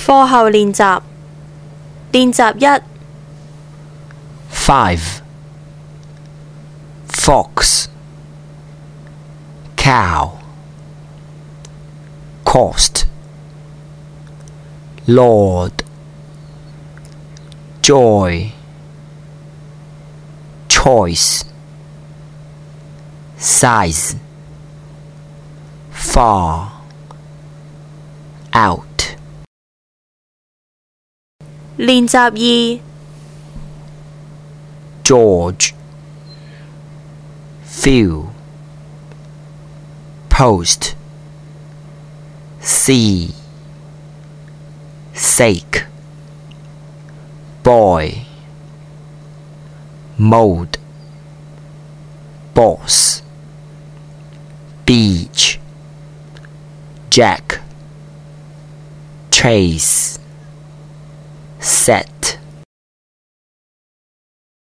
課後練習練習1 5. Fox, cow, cost, Lord, joy, choice, size, far, out. 練習2 George, few, post, see, sake, boy, mode, boss, beach, jack, trace, set.